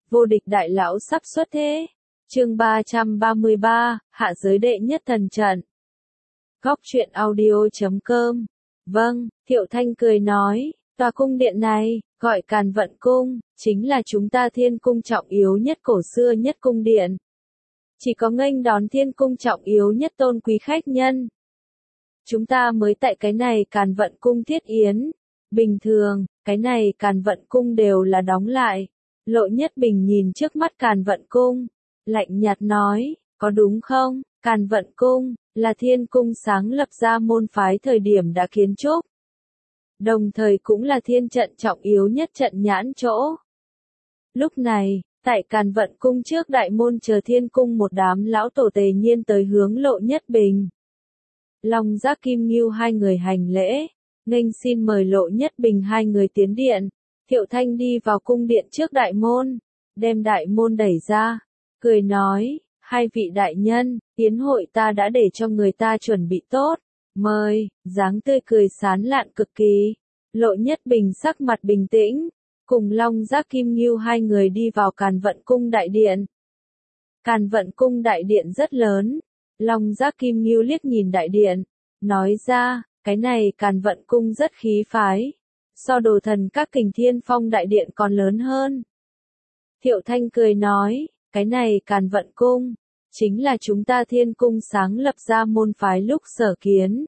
vô địch đại lão sắp xuất thế. Chương 333, hạ giới đệ nhất thần trận. Góc truyện audio.com. Vâng, Thiệu Thanh cười nói, tòa cung điện này, gọi Càn Vận Cung, chính là chúng ta Thiên Cung trọng yếu nhất cổ xưa nhất cung điện. Chỉ có nghênh đón Thiên Cung trọng yếu nhất tôn quý khách nhân. Chúng ta mới tại cái này Càn Vận Cung thiết yến. Bình thường, cái này Càn Vận Cung đều là đóng lại. Lộ Nhất Bình nhìn trước mắt Càn Vận Cung, lạnh nhạt nói, có đúng không? Càn Vận Cung là Thiên Cung sáng lập ra môn phái thời điểm đã kiến trúc. Đồng thời cũng là thiên trận trọng yếu nhất trận nhãn chỗ. Lúc này, tại Càn Vận Cung trước đại môn chờ Thiên Cung một đám lão tổ tề nhiên tới hướng Lộ Nhất Bình. Long Giác Kim Ngưu hai người hành lễ, nghênh xin mời Lộ Nhất Bình hai người tiến điện. Thiệu Thanh đi vào cung điện trước đại môn, đem đại môn đẩy ra, cười nói, hai vị đại nhân, yến hội ta đã để cho người ta chuẩn bị tốt, mời, dáng tươi cười sán lạn cực kỳ. Lộ Nhất Bình sắc mặt bình tĩnh, cùng Long Giác Kim Ngưu hai người đi vào Càn Vận Cung đại điện. Càn Vận Cung đại điện rất lớn, Long Giác Kim Ngưu liếc nhìn đại điện, nói ra, cái này Càn Vận Cung rất khí phái. So Đồ Thần các Kình Thiên Phong đại điện còn lớn hơn. Thiệu Thanh cười nói, cái này Càn Vận Cung, chính là chúng ta Thiên Cung sáng lập ra môn phái lúc sở kiến.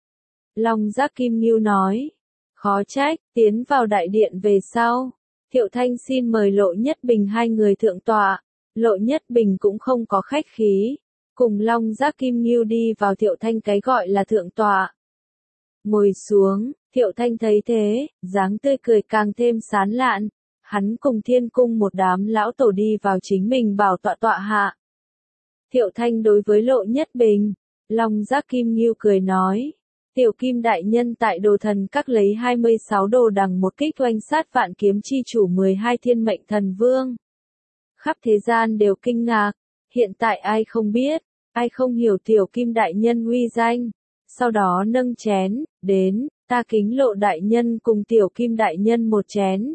Long Giác Kim Ngưu nói, khó trách, tiến vào đại điện về sau. Thiệu Thanh xin mời Lộ Nhất Bình hai người thượng tọa. Lộ Nhất Bình cũng không có khách khí, cùng Long Giác Kim Ngưu đi vào Thiệu Thanh cái gọi là thượng tọa. Ngồi xuống. Thiệu Thanh thấy thế, dáng tươi cười càng thêm sán lạn, hắn cùng Thiên Cung một đám lão tổ đi vào chính mình bảo tọa tọa hạ. Thiệu Thanh đối với Lộ Nhất Bình, Long Giác Kim Ngưu cười nói, Tiểu Kim đại nhân tại Đồ Thần các lấy 26 đồ đằng một kích oanh sát vạn kiếm chi chủ 12 thiên mệnh thần vương. Khắp thế gian đều kinh ngạc, hiện tại ai không biết, ai không hiểu Tiểu Kim đại nhân uy danh, sau đó nâng chén, đến. Ta kính Lộ đại nhân cùng Tiểu Kim đại nhân một chén.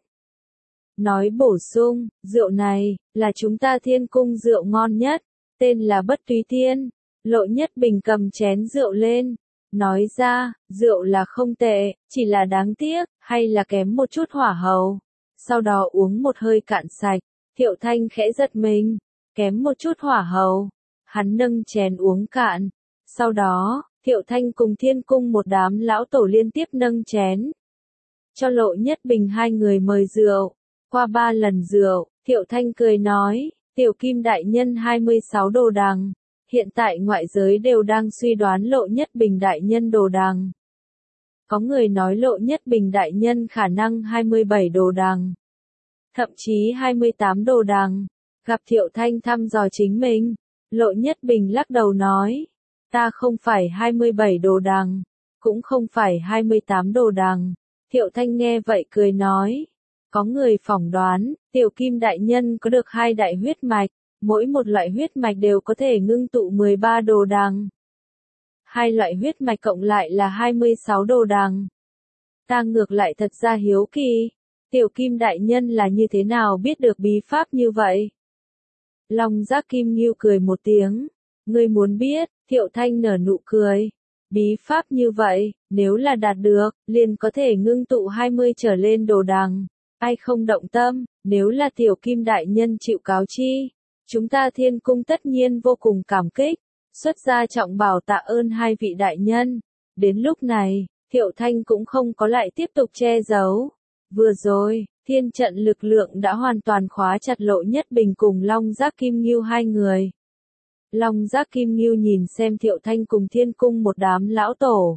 Nói bổ sung, rượu này, là chúng ta Thiên Cung rượu ngon nhất, tên là Bất Túy Thiên. Lộ Nhất Bình cầm chén rượu lên, nói ra, rượu là không tệ, chỉ là đáng tiếc, hay là kém một chút hỏa hầu. Sau đó uống một hơi cạn sạch, Thiệu Thanh khẽ giật mình, kém một chút hỏa hầu. Hắn nâng chén uống cạn, sau đó, Thiệu Thanh cùng Thiên Cung một đám lão tổ liên tiếp nâng chén. Cho Lộ Nhất Bình hai người mời rượu. Qua 3 lần rượu, Thiệu Thanh cười nói, Tiểu Kim đại nhân 26 đồ đằng. Hiện tại ngoại giới đều đang suy đoán Lộ Nhất Bình đại nhân đồ đằng. Có người nói Lộ Nhất Bình đại nhân khả năng 27 đồ đằng. Thậm chí 28 đồ đằng. Gặp Thiệu Thanh thăm dò chính mình, Lộ Nhất Bình lắc đầu nói. Ta không phải 27 đồ đằng, cũng không phải 28 đồ đằng. Thiệu Thanh nghe vậy cười nói. Có người phỏng đoán, Tiểu Kim đại nhân có được 2 đại huyết mạch, mỗi một loại huyết mạch đều có thể ngưng tụ 13 đồ đằng. 2 loại huyết mạch cộng lại là 26 đồ đằng. Ta ngược lại thật ra hiếu kỳ, Tiểu Kim đại nhân là như thế nào biết được bí pháp như vậy? Long Giác Kim Ngưu cười một tiếng. Ngươi muốn biết, Thiệu Thanh nở nụ cười. Bí pháp như vậy, nếu là đạt được, liền có thể ngưng tụ 20 trở lên đồ đằng. Ai không động tâm, nếu là Tiểu Kim đại nhân chịu cáo chi. Chúng ta Thiên Cung tất nhiên vô cùng cảm kích, xuất ra trọng bảo tạ ơn hai vị đại nhân. Đến lúc này, Thiệu Thanh cũng không có lại tiếp tục che giấu. Vừa rồi, thiên trận lực lượng đã hoàn toàn khóa chặt Lộ Nhất Bình cùng Long Giác Kim Ngưu hai người. Long Giác Kim Ngưu nhìn xem Thiệu Thanh cùng Thiên Cung một đám lão tổ.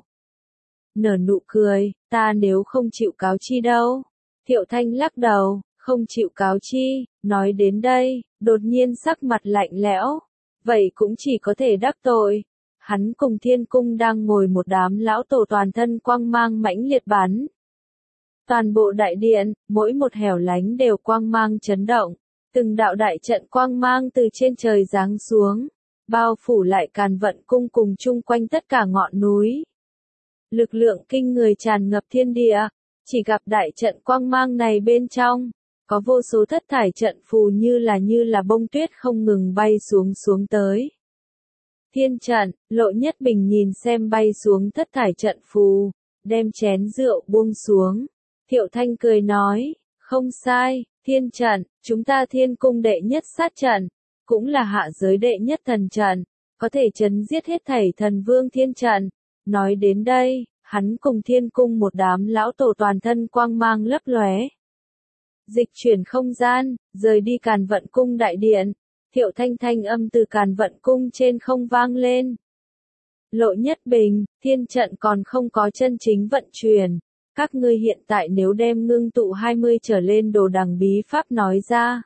Nở nụ cười, ta nếu không chịu cáo chi đâu. Thiệu Thanh lắc đầu, không chịu cáo chi, nói đến đây, đột nhiên sắc mặt lạnh lẽo. Vậy cũng chỉ có thể đắc tội. Hắn cùng Thiên Cung đang ngồi một đám lão tổ toàn thân quang mang mãnh liệt bắn. Toàn bộ đại điện, mỗi một hẻo lánh đều quang mang chấn động. Từng đạo đại trận quang mang từ trên trời giáng xuống, bao phủ lại Càn Vận Cung cùng chung quanh tất cả ngọn núi. Lực lượng kinh người tràn ngập thiên địa, chỉ gặp đại trận quang mang này bên trong, Có vô số thất thải trận phù như là bông tuyết không ngừng bay xuống tới. Thiên trận, Lộ Nhất Bình nhìn xem bay xuống thất thải trận phù, đem chén rượu buông xuống. Thiệu Thanh cười nói, không sai, thiên trận, chúng ta thiên cung đệ nhất sát trận, cũng là hạ giới đệ nhất thần trận, có thể chấn giết hết thảy thần vương thiên trận. Nói đến đây, hắn cùng thiên cung một đám lão tổ toàn thân quang mang lấp lóe. Dịch chuyển không gian, rời đi Càn Vận cung đại điện. Thiệu Thanh thanh âm từ Càn Vận cung trên không vang lên. Lộ Nhất Bình, thiên trận còn không có chân chính vận chuyển. Các ngươi hiện tại nếu đem ngưng tụ 20 trở lên đồ đằng bí pháp nói ra.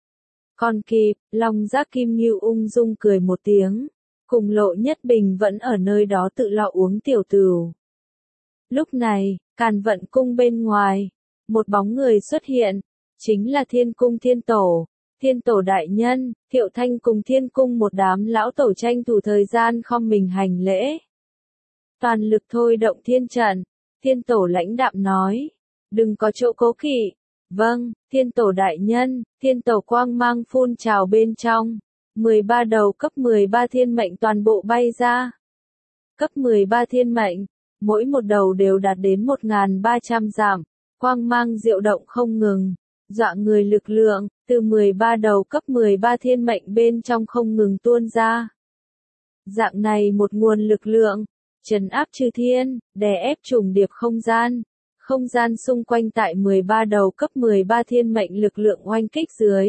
Còn kịp, Long Giác Kim Ngưu ung dung cười một tiếng. Cùng Lộ Nhất Bình vẫn ở nơi đó tự lo uống tiểu tửu. Lúc này, Càn Vận cung bên ngoài, một bóng người xuất hiện. Chính là thiên cung thiên tổ. Thiên tổ đại nhân, Thiệu Thanh cùng thiên cung một đám lão tổ tranh thủ thời gian khom mình hành lễ. Toàn lực thôi động thiên trận, thiên tổ lãnh đạm nói, đừng có chỗ cố kỵ. Vâng, thiên tổ đại nhân, thiên tổ quang mang phun trào bên trong. 13 đầu cấp 13 thiên mệnh toàn bộ bay ra. Cấp 13 thiên mệnh, mỗi một đầu đều đạt đến 1.300 dặm, quang mang diệu động không ngừng. Dọa người lực lượng, từ 13 đầu cấp 13 thiên mệnh bên trong không ngừng tuôn ra. Dạng này một nguồn lực lượng, trấn áp chư thiên, đè ép trùng điệp không gian xung quanh tại 13 đầu cấp 13 thiên mệnh lực lượng oanh kích dưới.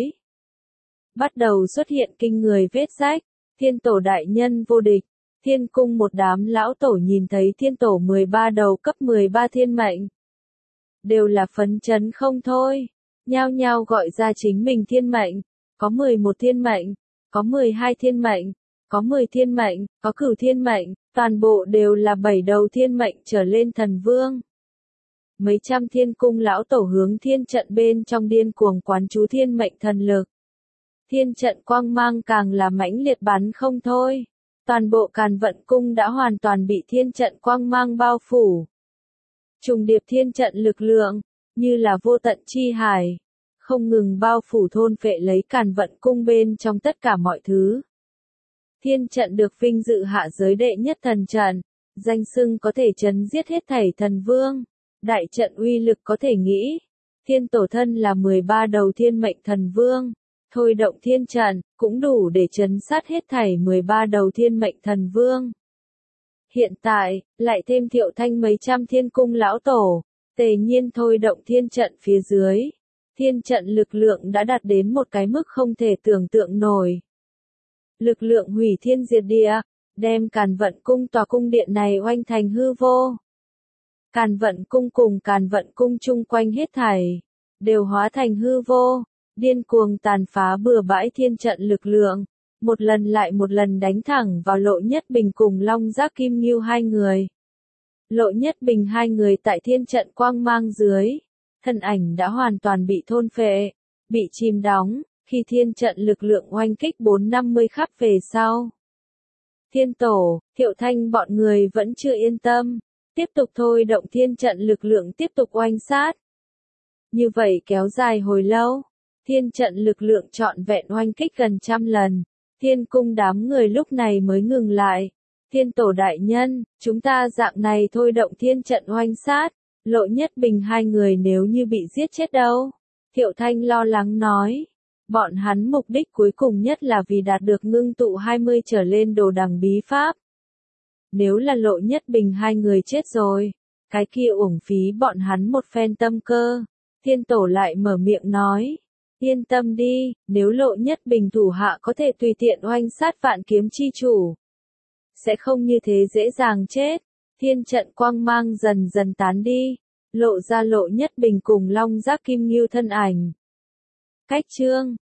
Bắt đầu xuất hiện kinh người vết rách, thiên tổ đại nhân vô địch, thiên cung một đám lão tổ nhìn thấy thiên tổ 13 đầu cấp 13 thiên mệnh. Đều là phấn chấn không thôi. Nhao nhao gọi ra chính mình thiên mệnh, có 11 thiên mệnh, có 12 thiên mệnh, có 10 thiên mệnh, có cửu thiên mệnh, toàn bộ đều là 7 đầu thiên mệnh trở lên thần vương. Mấy trăm thiên cung lão tổ hướng thiên trận bên trong điên cuồng quán chú thiên mệnh thần lực. Thiên trận quang mang càng là mãnh liệt bắn không thôi. Toàn bộ Càn Vận cung đã hoàn toàn bị thiên trận quang mang bao phủ. Trùng điệp thiên trận lực lượng, như là vô tận chi hải, không ngừng bao phủ thôn phệ lấy Càn Vận cung bên trong tất cả mọi thứ. Thiên trận được vinh dự hạ giới đệ nhất thần trận, danh xưng có thể chấn giết hết thảy thần vương. Đại trận uy lực có thể nghĩ, thiên tổ thân là 13 đầu thiên mệnh thần vương, thôi động thiên trận, cũng đủ để chấn sát hết thảy 13 đầu thiên mệnh thần vương. Hiện tại, lại thêm Thiệu Thanh mấy trăm thiên cung lão tổ. Tề nhiên thôi động thiên trận phía dưới. Thiên trận lực lượng đã đạt đến một cái mức không thể tưởng tượng nổi. Lực lượng hủy thiên diệt địa, đem Càn Vận cung tòa cung điện này oanh thành hư vô. Càn Vận cung cùng Càn Vận cung chung quanh hết thảy, đều hóa thành hư vô, điên cuồng tàn phá bừa bãi thiên trận lực lượng. Một lần lại một lần đánh thẳng vào Lộ Nhất Bình cùng Long Giác Kim Ngưu hai người. Lộ Nhất Bình hai người tại thiên trận quang mang dưới, thân ảnh đã hoàn toàn bị thôn phệ, bị chìm đóng, khi thiên trận lực lượng oanh kích 450 khắp về sau. Thiên tổ, Thiệu Thanh bọn người vẫn chưa yên tâm, tiếp tục thôi động thiên trận lực lượng tiếp tục oanh sát. Như vậy kéo dài hồi lâu, thiên trận lực lượng trọn vẹn oanh kích gần 100 lần, thiên cung đám người lúc này mới ngừng lại. Thiên tổ đại nhân, chúng ta dạng này thôi động thiên trận oanh sát, Lộ Nhất Bình hai người nếu như bị giết chết đâu. Thiệu Thanh lo lắng nói, bọn hắn mục đích cuối cùng nhất là vì đạt được ngưng tụ 20 trở lên đồ đằng bí pháp. Nếu là Lộ Nhất Bình hai người chết rồi, cái kia uổng phí bọn hắn một phen tâm cơ. Thiên tổ lại mở miệng nói, yên tâm đi, nếu Lộ Nhất Bình thủ hạ có thể tùy tiện oanh sát Vạn Kiếm chi chủ, sẽ không như thế dễ dàng chết. Thiên trận quang mang dần dần tán đi, lộ ra Lộ Nhất Bình cùng Long Giác Kim Ngưu thân ảnh. Cách chương